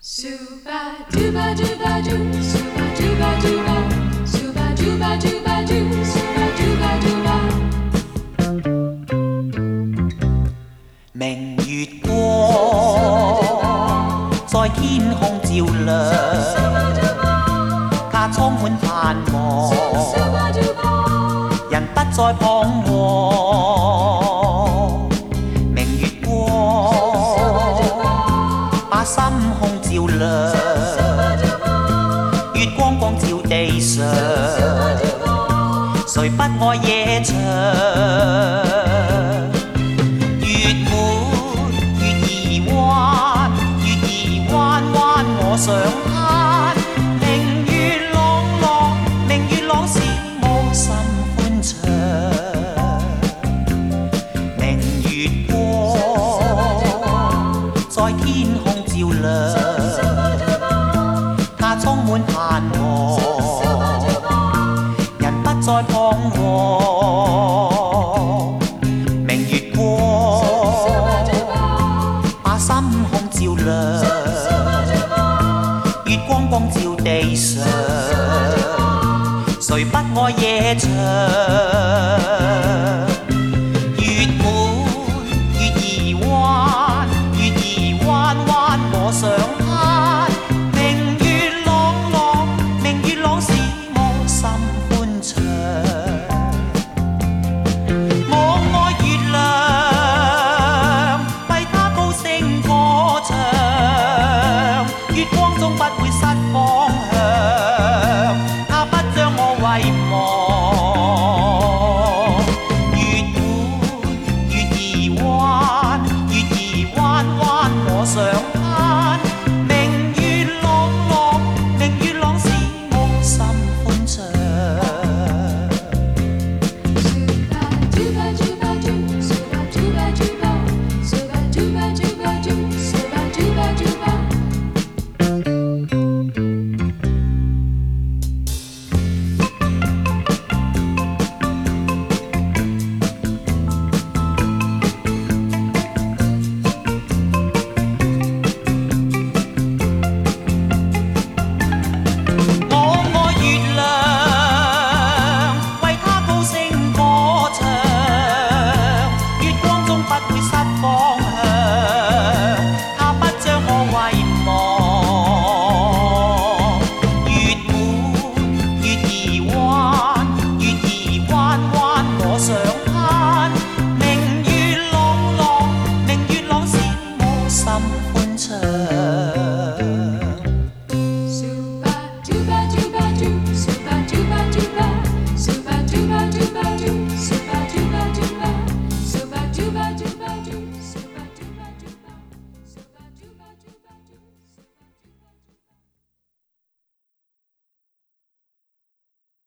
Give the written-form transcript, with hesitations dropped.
Suba duba duba doo, suba duba duba, suba duba duba doo, suba duba duba。 明月光在天空照亮，它充滿盼望，人不再彷徨。明月光把心胸照亮，月光光照地上，誰不愛夜長？月滿月兒彎，月兒彎彎我想攀。明月朗朗，明月朗使我心歡暢。明月光在天空照亮，它充滿盼望，人不再彷徨。明月光把心胸照亮，月光光照地上，誰不愛夜長？月滿月兒彎，月兒彎彎我想攀。明月朗朗，明月朗使我心歡暢。我愛月亮，為它高聲歌唱，月光中不會